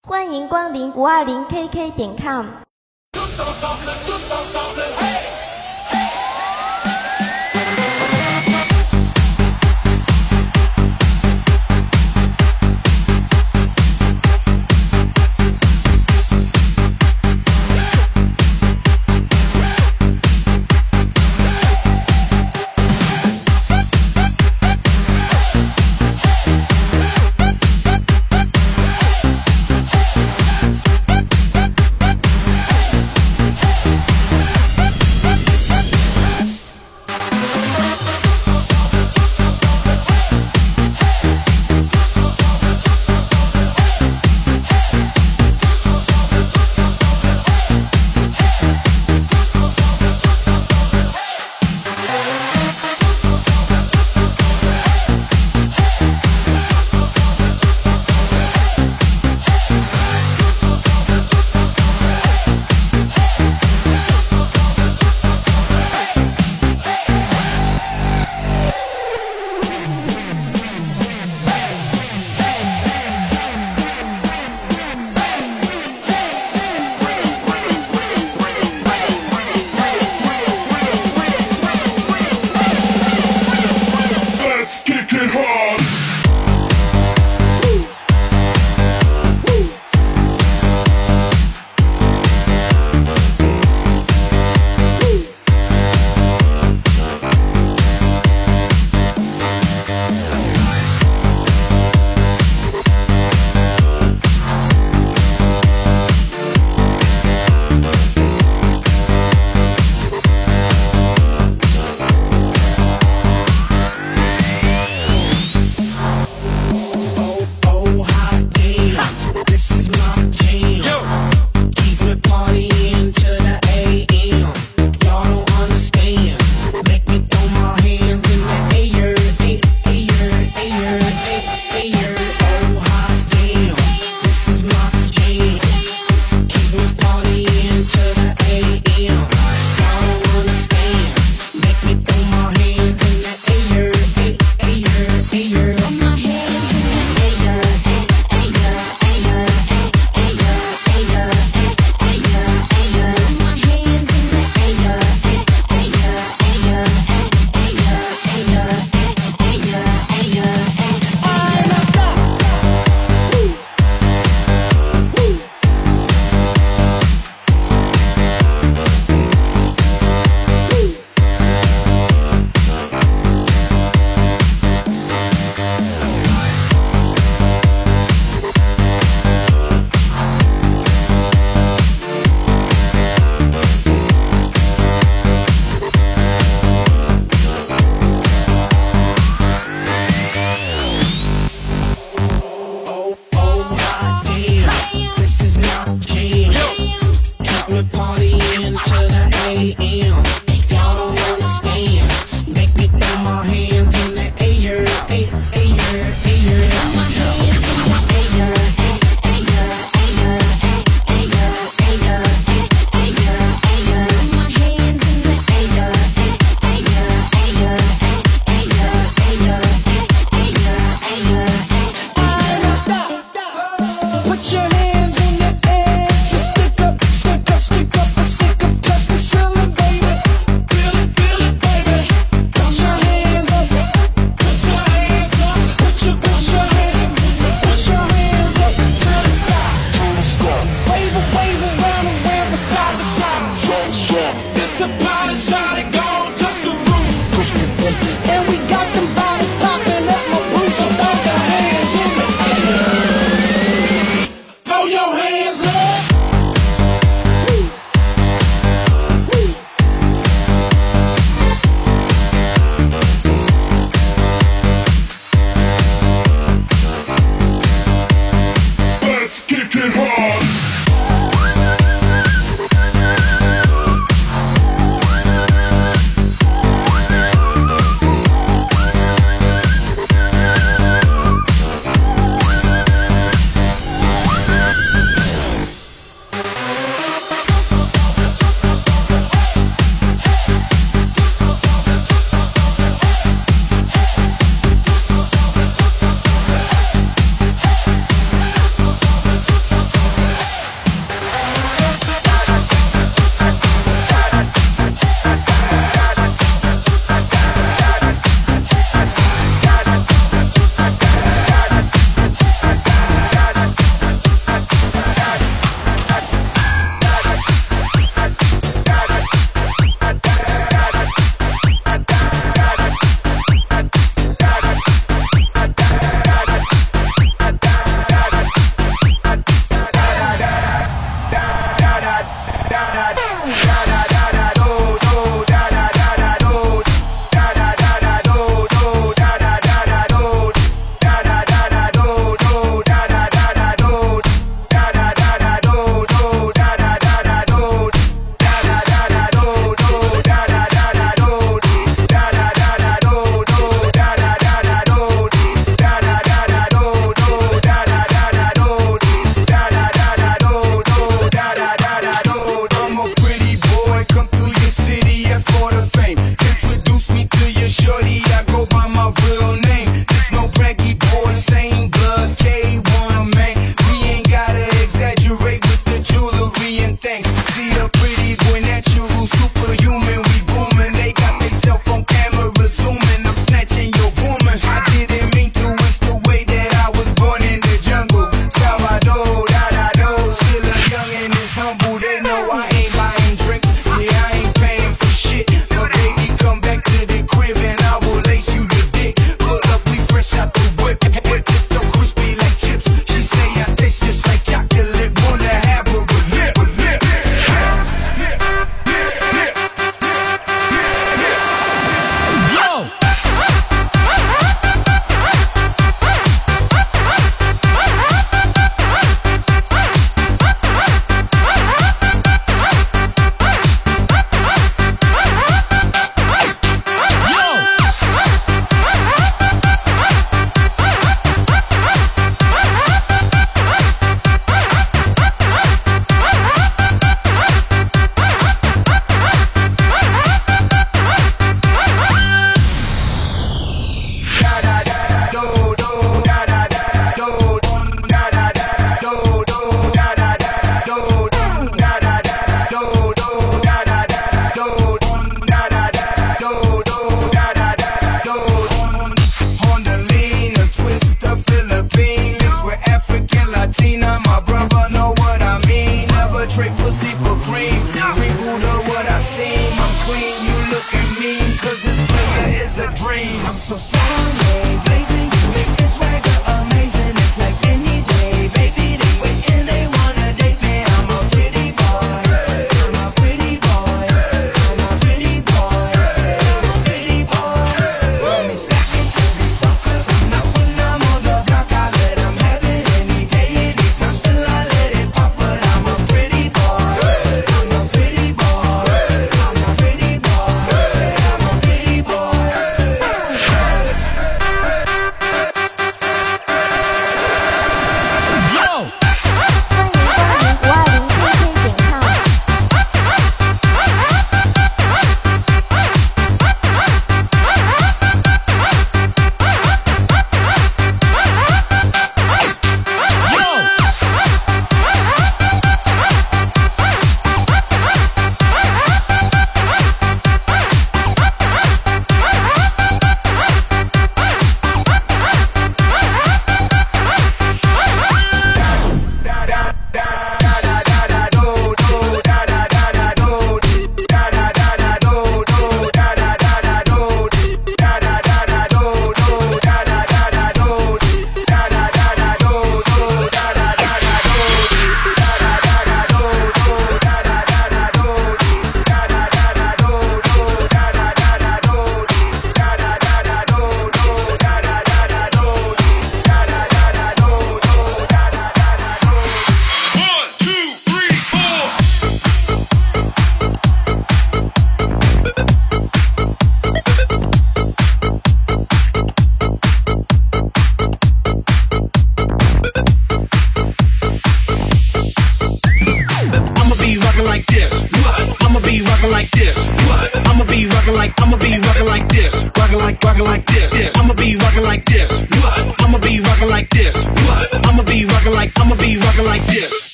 欢迎光临520KK点com。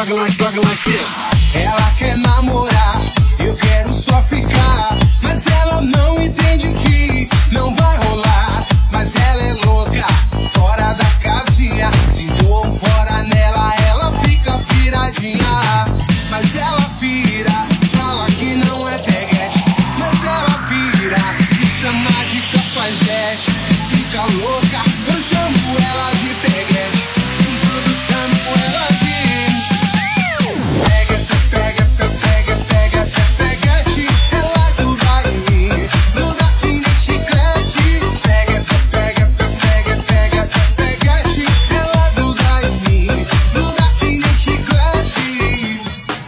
like this. Ela quer namorar, eu quero só ficar, mas ela não entende que não vai rolar. Mas ela é louca, fora da casinha. Se dou um fora nela, ela fica piradinha. Mas ela pira, fala que não é peguete. Mas ela pira, me chama de cafajeste. Fica louca, eu chamo ela de peguete. Tudo chamo ela de peguete. Ela gruda em mim, gruda que nem chiclete. Peguete. Ela gruda em mim, gruda que nem chiclete.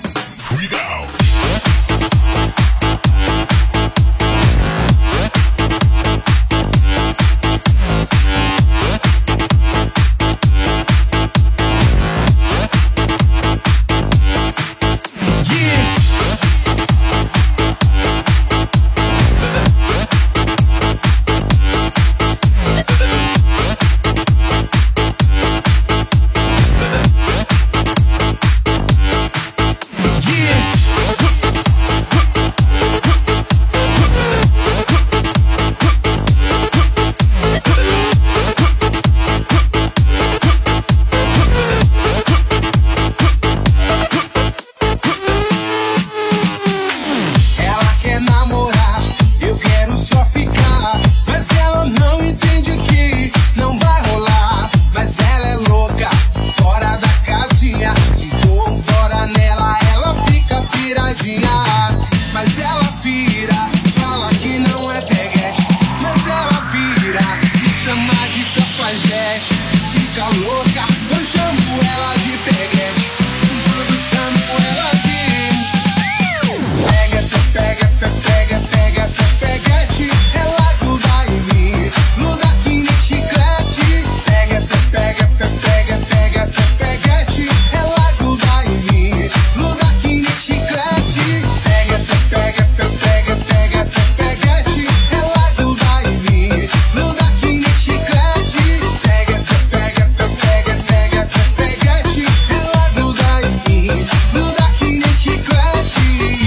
Ela quer namorar, eu quero só ficar, mas ela não entende que não vai rolar. Mas ela é louca, fora da casinha. Se dou um fora nela, ela fica piradinha. Mas ela pira, fala que não é peguete. Mas ela pira, me chama de cafajeste. Fica louca, eu chamo ela de peguete. Tudo chamo ela de peguete. Ela gruda em mim, gruda que nem chiclete. Peguete. Ela gruda em mim, gruda que nem chiclete. Peguete. Ela gruda em mim, gruda que nem chiclete. Peguete. Ela gruda em mim, gruda que nem chiclete.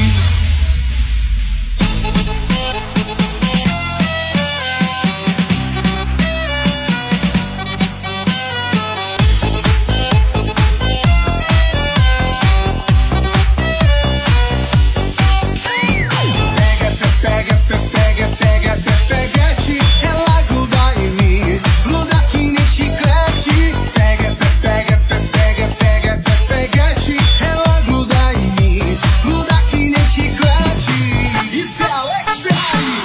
Peguete, ela gruda em mim, gruda que nem chiclete. Peguete, ela gruda em mim, gruda que nem chiclete. Isso é Alex Ferrari.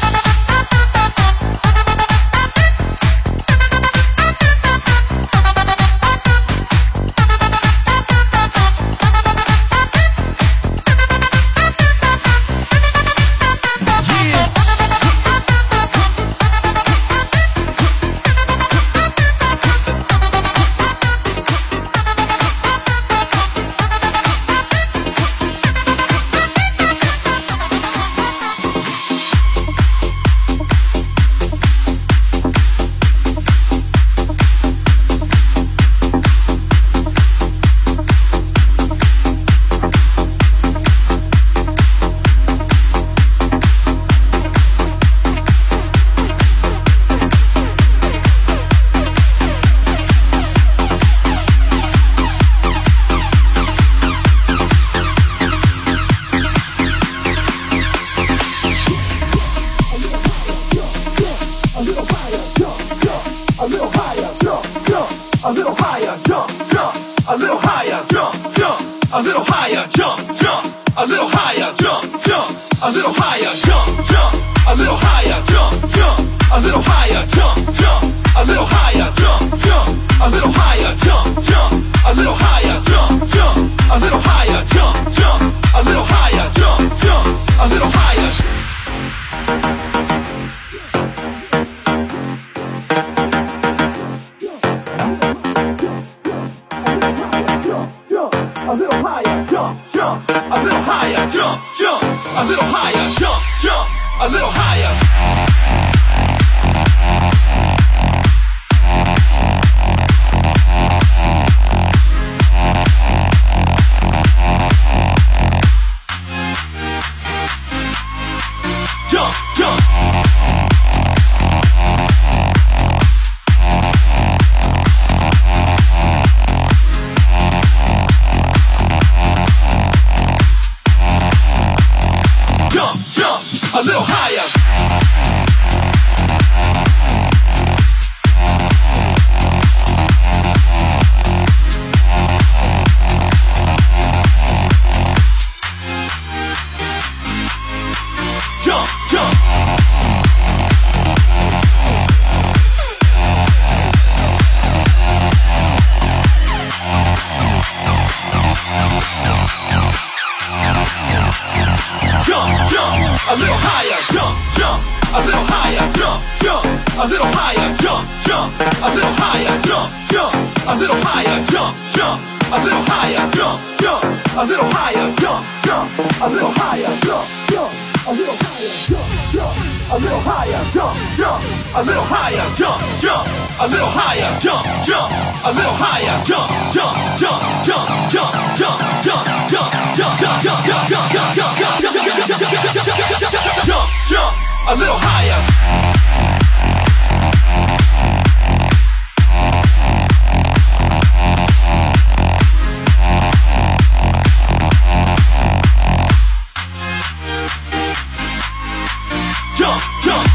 A little higher, jump, jump. A little higher, jump, jump. A little higher, jump, jump. A little higher, jump, jump. A little higher, jump, jump. A little higher, jump, jump. A little higher, jump, jump. A little higher, jump, jump. A little higher, jump, jump. A little higher, jump, jump. A little higher, jump, jump. A little higher, jump, jump. A little higher. A little higher, jump, jump. A little higher, jump, jump. A little higher, jump, jump. A little higher. little higher. Jump, jump. Jump, jump, a little higher. Jump, jump, a little higher. Jump, jump, a little higher. Jump, jump, a little higher. Jump, jump, a little higher. Jump, jump, a little higher. Jump, jump, a little higher. Jump, jump, a little higher. Jump, jump, a little higher. Jump, jump, a little higher. Jump, jump, a little higher. Jump, jump, a little higher. Jump, jump, a little higher. Jump, jump, jump, jump, jump, jump, jump, jump, jump, jump, jump, jump, jump, jump, jump, jump, a little higher. Jump, jump.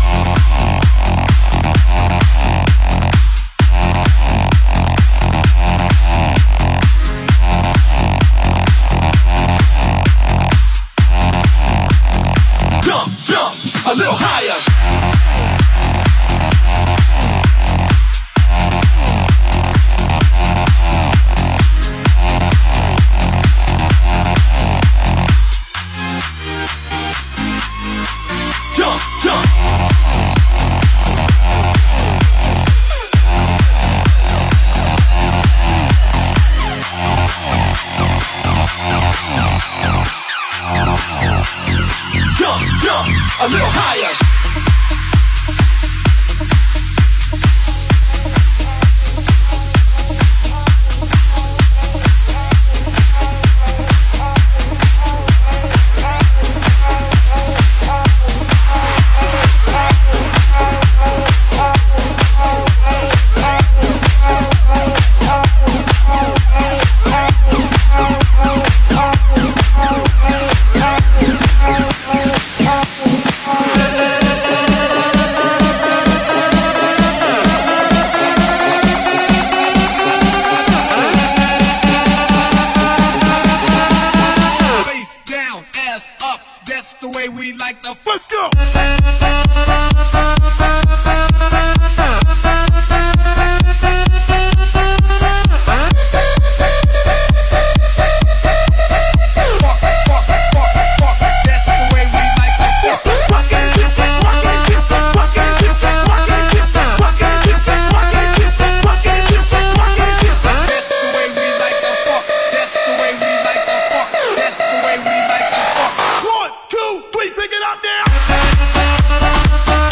Jump, jump, a little higher. Jump, jump. Jump, jump, a little higher. That's the way we like the. Let's go. Pick it up now.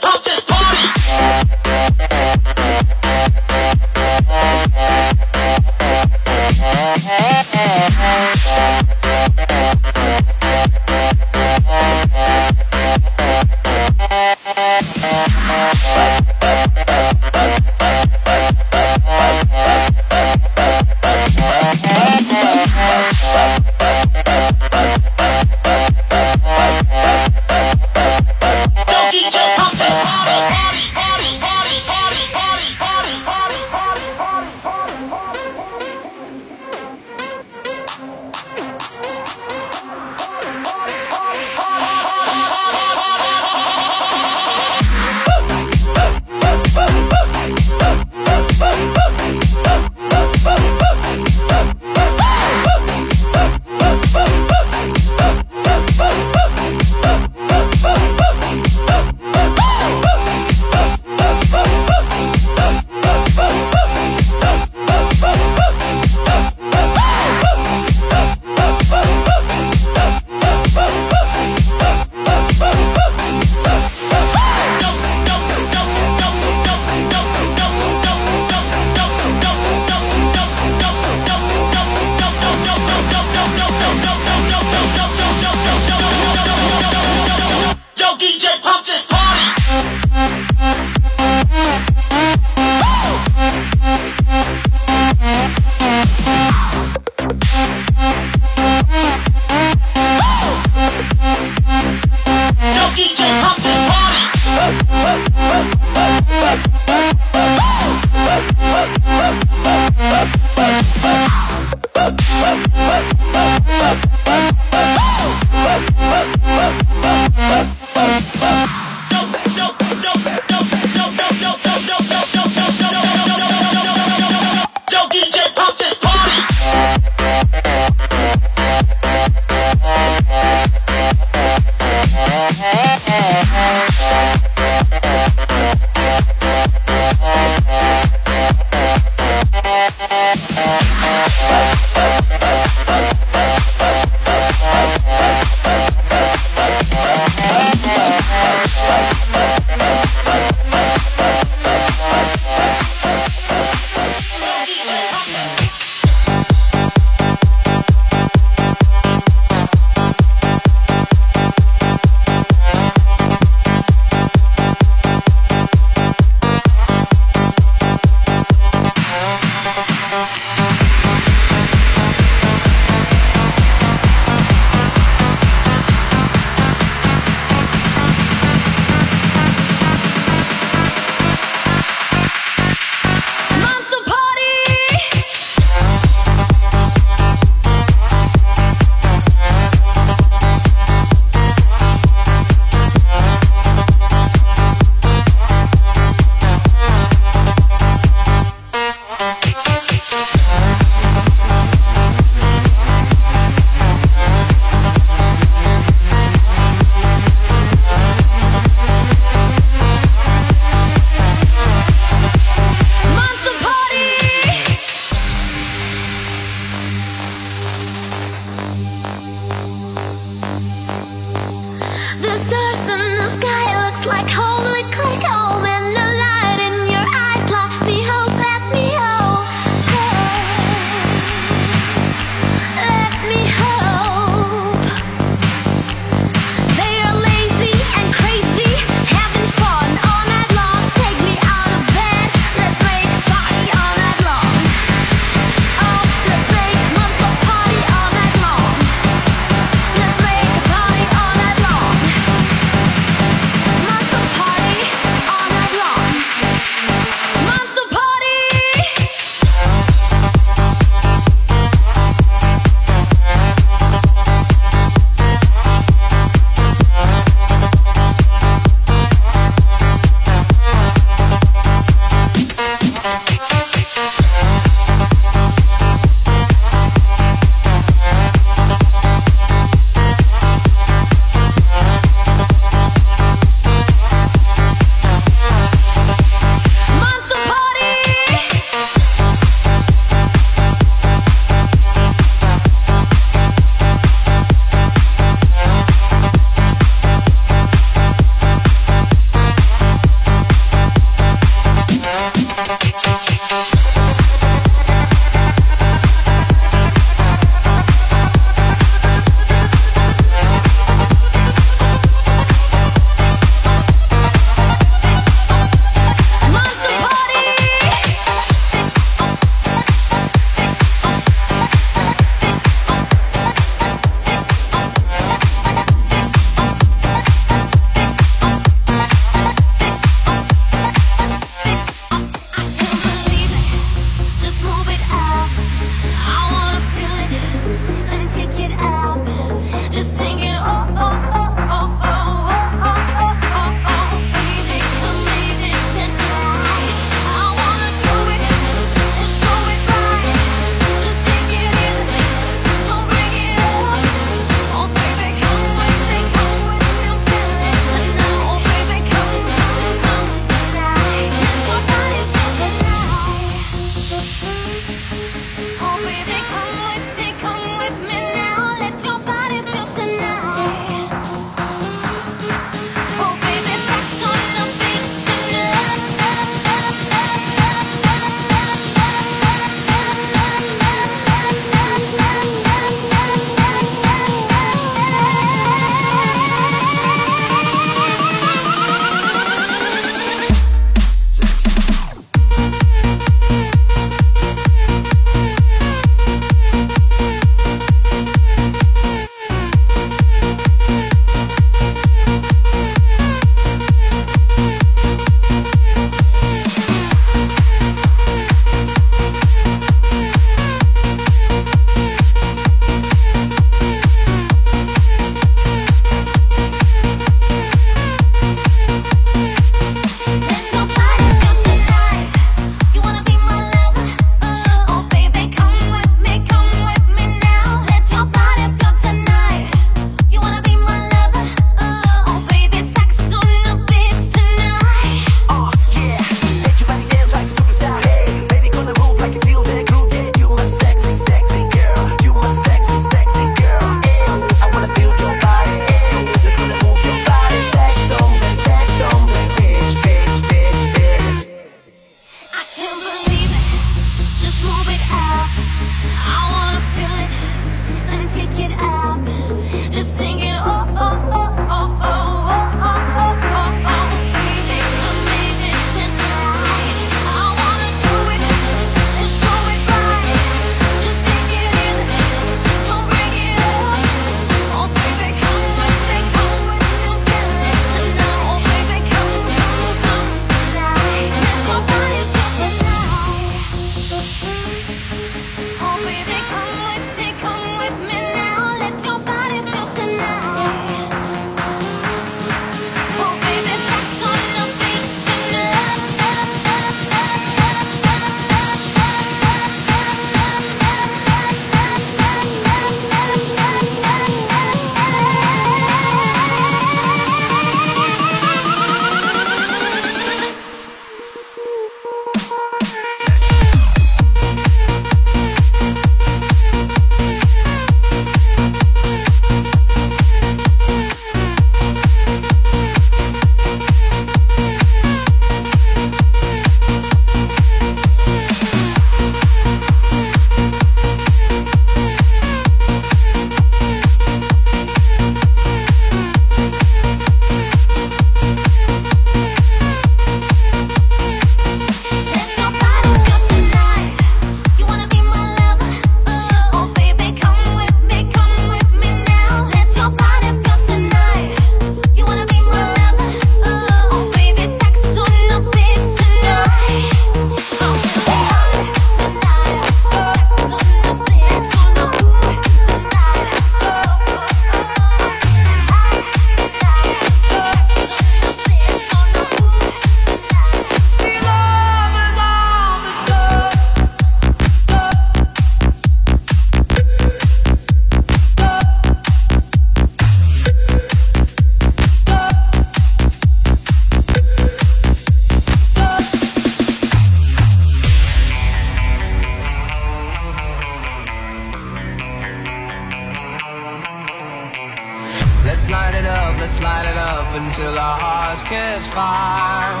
Let's light it up until our hearts catch fire.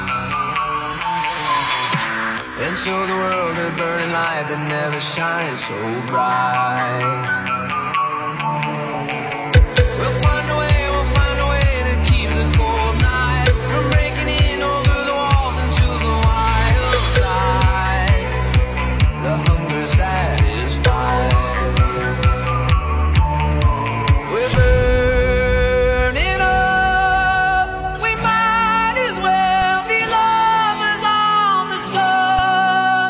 And show the world a burning light that never shines so bright. We'll find a way to keep the cold night from breaking in over the walls into the wild side. The hunger satisfied. We're burning up. We might as well be lovers on the sun.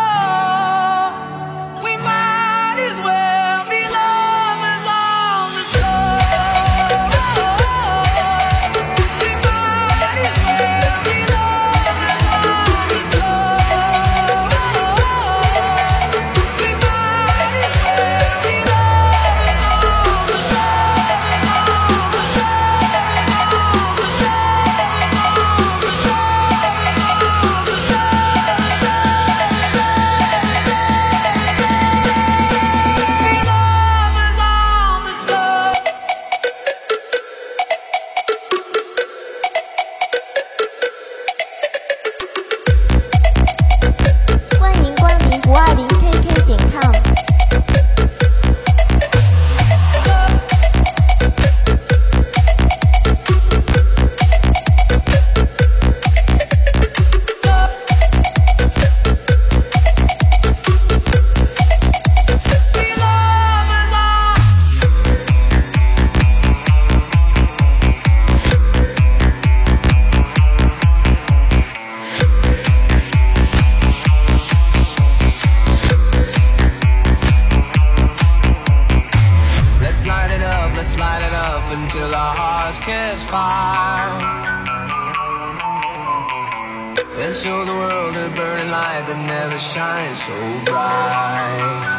Oh, we might as well be lovers on the sun. We might as well be lovers on the sun. We might as well be lovers on the sun. 欢迎光临520KK.com。 Let's light it up until our hearts catch fire. And show the world a burning light that never shines so bright.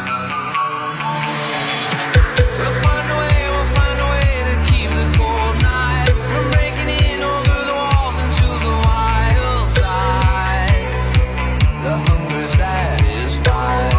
We'll find a way to keep the cold night from breaking in over the walls into the wild side. The hunger satisfied.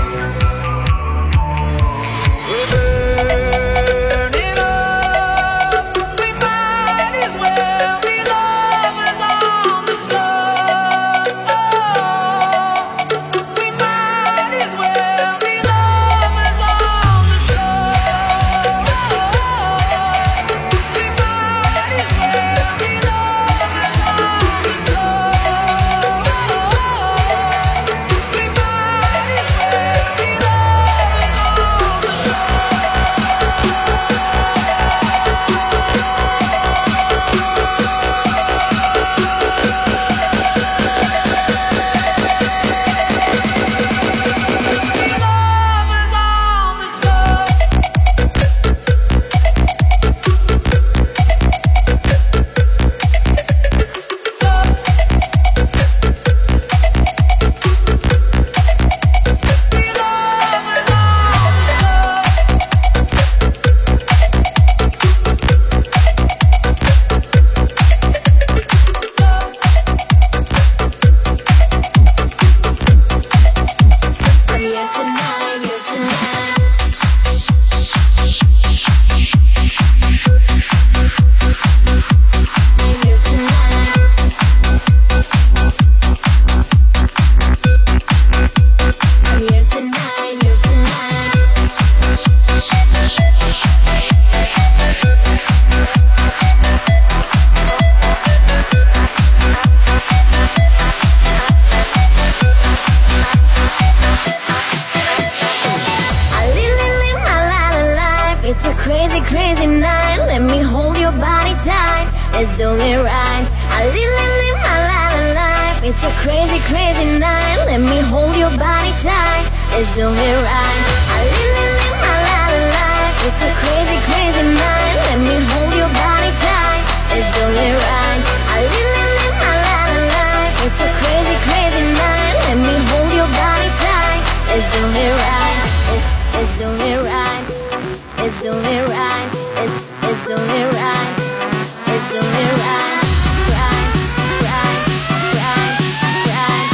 It's a crazy, crazy night. Let me hold your body tight. Let's do it right. I live my life. It's a crazy, crazy night. Let me hold your body tight. Let's do it right. I live my life. It's a crazy, crazy night. Let me hold your body tight. Let's do it right. I live my life. It's a crazy, crazy night. Let me hold your body tight. Let's do it right. Let's do it right. Let's do it right. Let's do it right. Let's do it right. Right, right, right, right.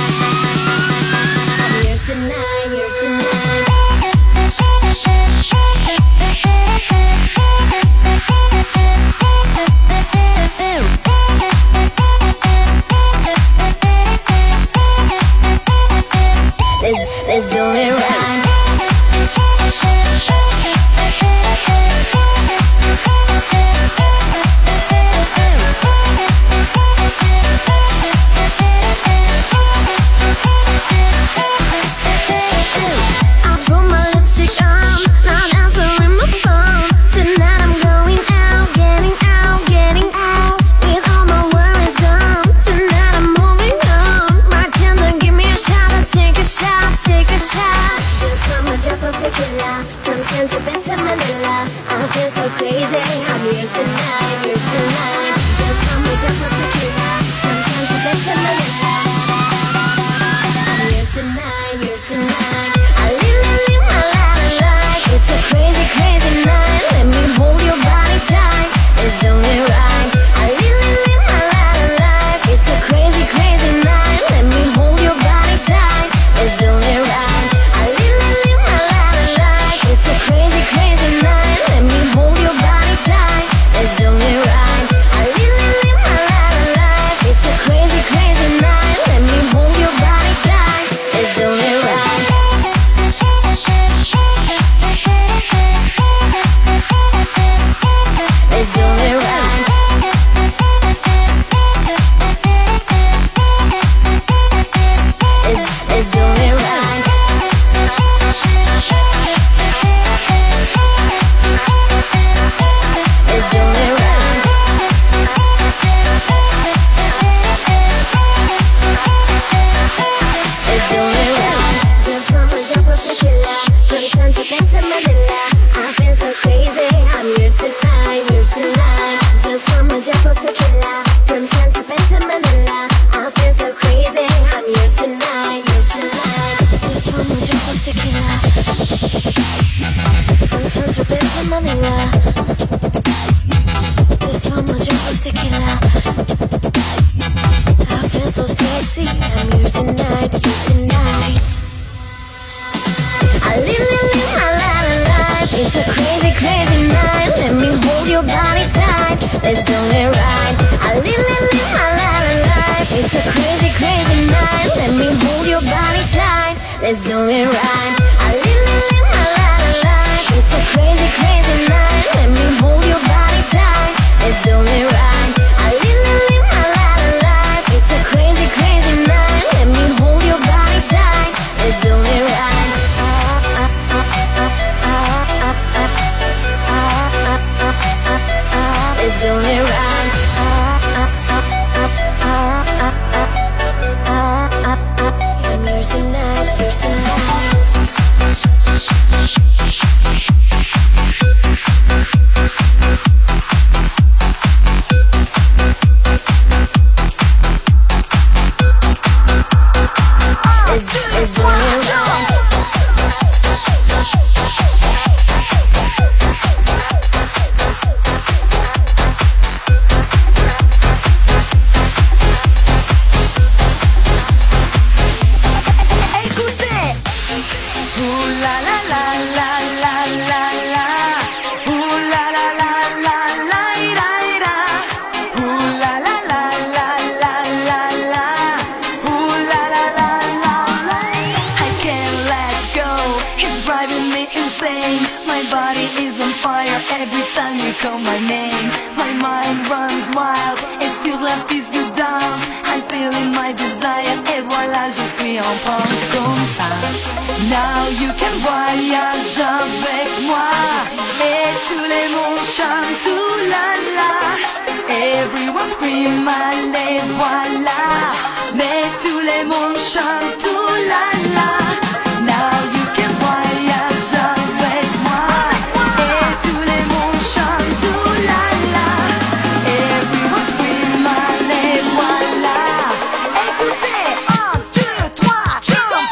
I'm here tonight, here tonight. Just from a drop of tequila, from San to Manila, I feel so crazy. I'm yours tonight, yours tonight. Just from a drop of tequila, from San to Manila, I'm yours tonight, yours tonight. I live my life. It's a crazy, crazy night. Let me hold your body tight. It's only right. I live my life. It's a crazy, crazy night. Let me hold your body tight. It's only right. I live my life. It's a crazy, crazy night. Let me hold your body tight. It's only right. I live my life. It's a crazy, crazy night. Let me hold your body tight. It's only right. It's only right. It's only right. It's only right. It's only right. Just from a drop of tequila, from San to Manila, I feel so crazy. I'm yours tonight, yours tonight. Just from a drop of tequila, from San to Manila, I feel so crazy. I'm yours tonight, yours tonight. Just from a drop of tequila, from San to Manila. Just from a drop of tequila, I feel so sexy. I'm yours tonight, yours tonight. I live my life. It's a crazy, crazy night. Let me hold your body tight. Let's do it right. I live my life. It's a crazy, crazy night. Let me hold your body tight. Let's do it right. I live my life. It's a crazy, crazy night. Let me hold your body tight. Let's do it right. I live my life. It's a crazy, crazy night. Let me hold your body tight. Let's do it right. Let's do it right. I'm yours tonight, yours tonight. Let's do it right. Call my name, my mind runs wild. Et sur la piste de danse, I'm feeling my desire. Et voilà, je suis en transe comme ça. Now you can voyage avec moi. Et tous les mondes chantent tout la la. Everyone scream, allez voilà. Mais tous les mondes chantent tout la la. Now you can voyage avec moi. Et tous les mondes chantent tout la la. Everyone scream, allez voilà. Écoutez, 1, 2, 3, jump.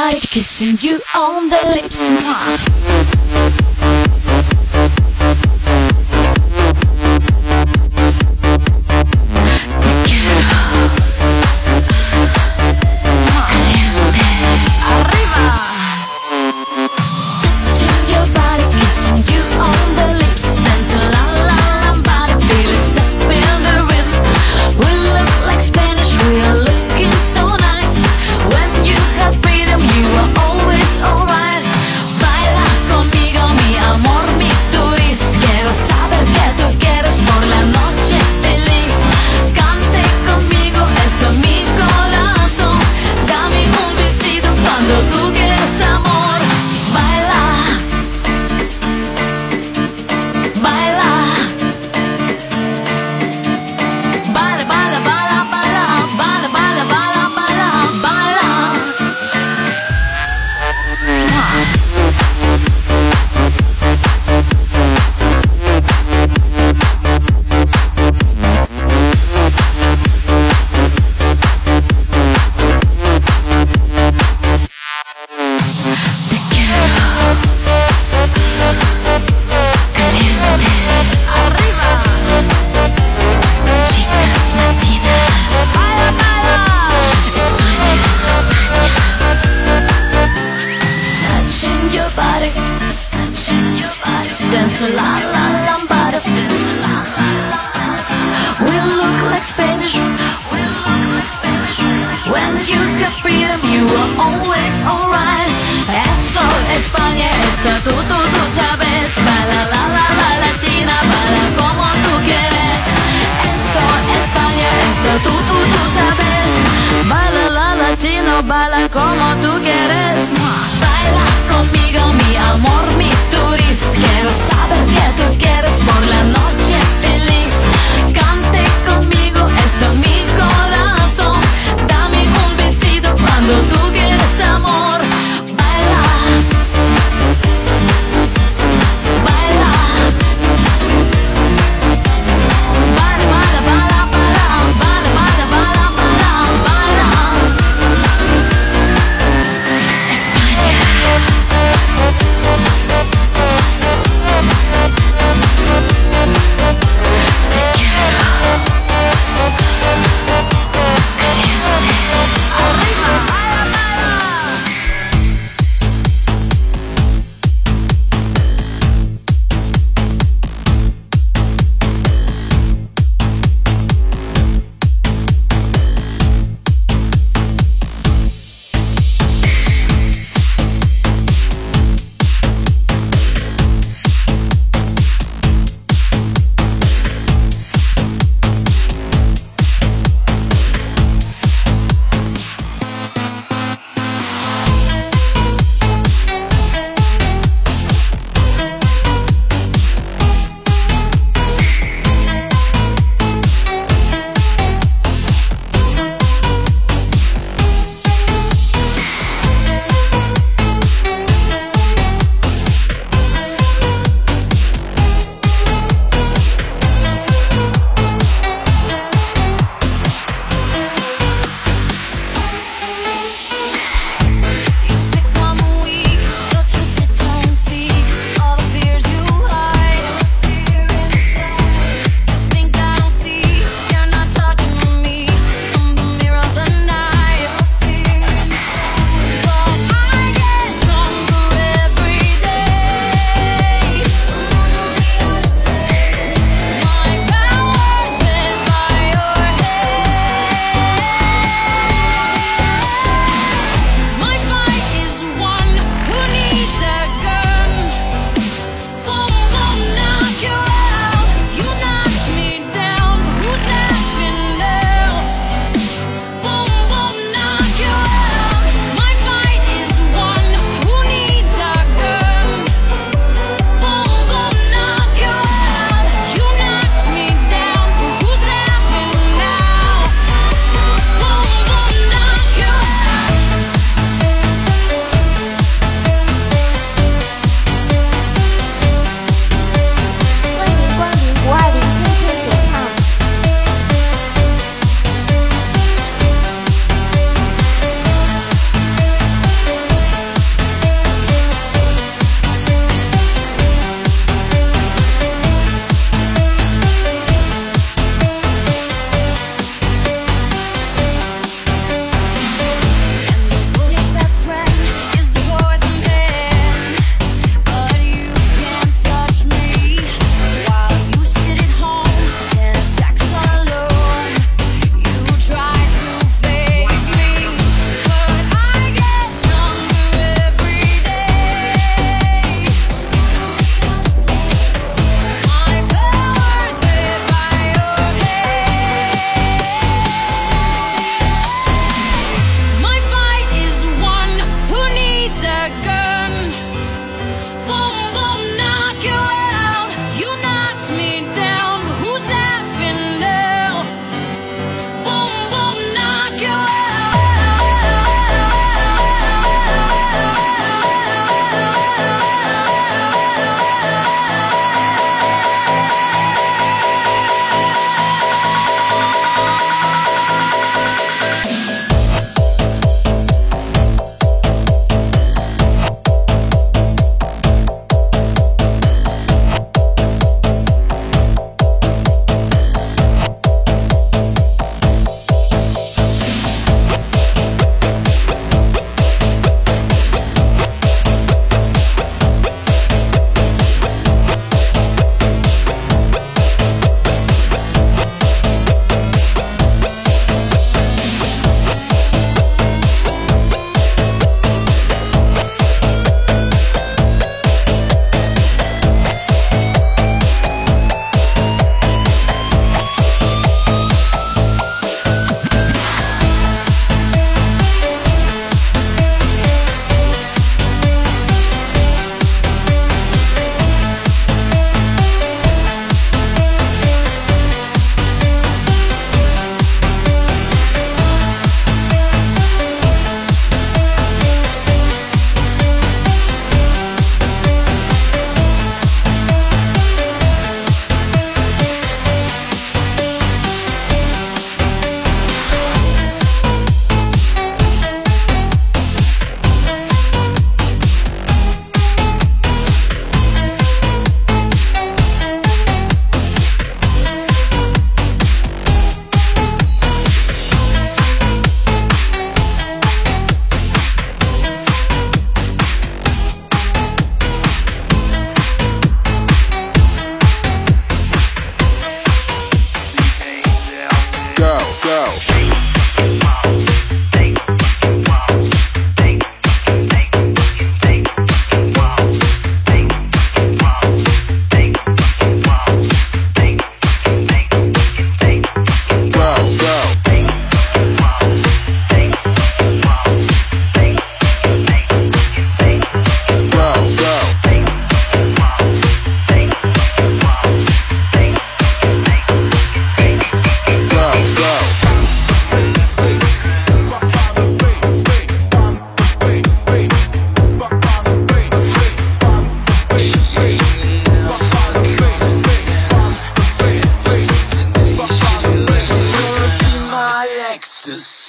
body, kissing you on the lips. Dance la la lambada, dance la la la. We look like Spanish, we look like Spanish. When you got freedom, you are always alright. Esto, España, esto tú sabes. Baila la la la latina, baila como tú quieres. Esto, España, esto tú sabes. Baila la latino, baila como tú quieres. Baila conmigo, mi amor, mi turista. Quiero saber que tú quieres por la noche feliz. Cante conmigo, esto es mi corazón. Dame un besito cuando tú quieres amor. Baila, baila, baila, baila, baila, baila, baila, baila, baila, baila. España.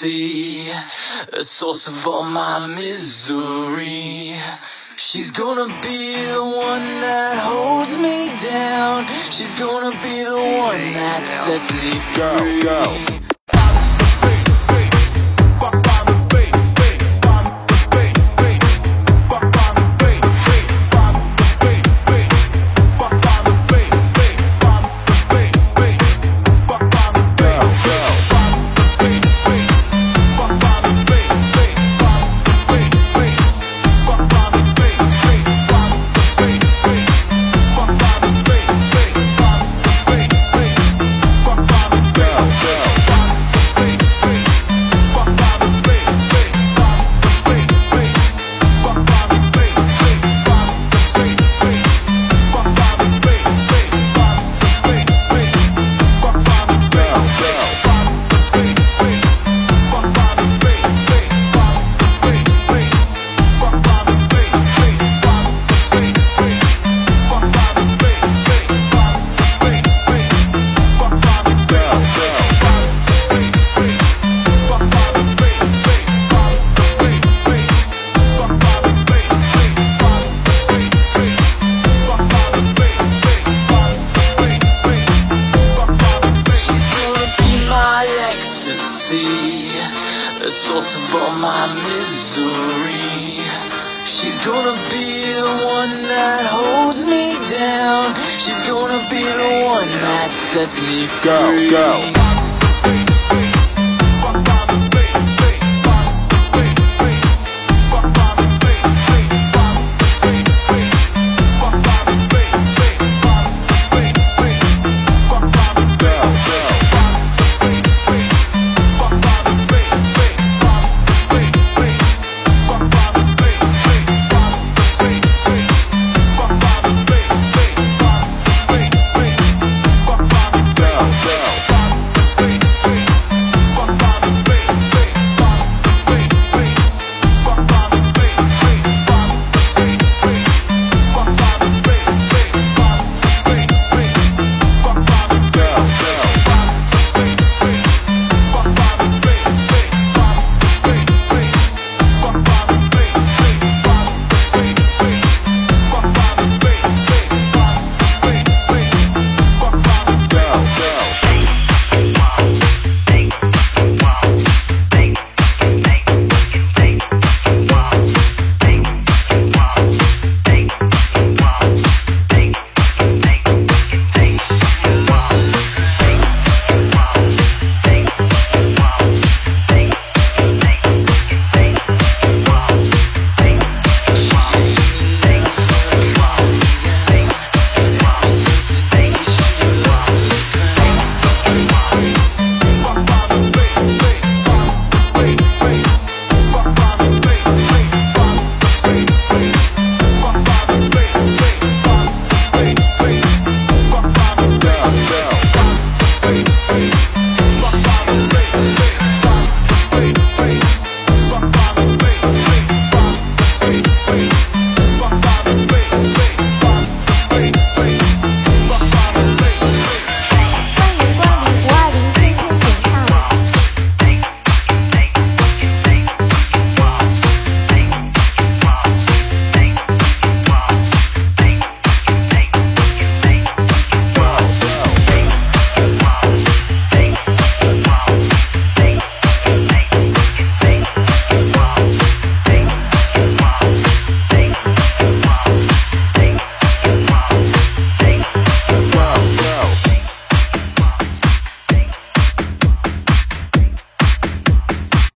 ecstasy, the source of all my misery. She's gonna be the one that holds me down. She's gonna be the one that sets me free. Go. The source of all my misery. She's gonna be the one that holds me down. She's gonna be the one that sets me free. Go, go.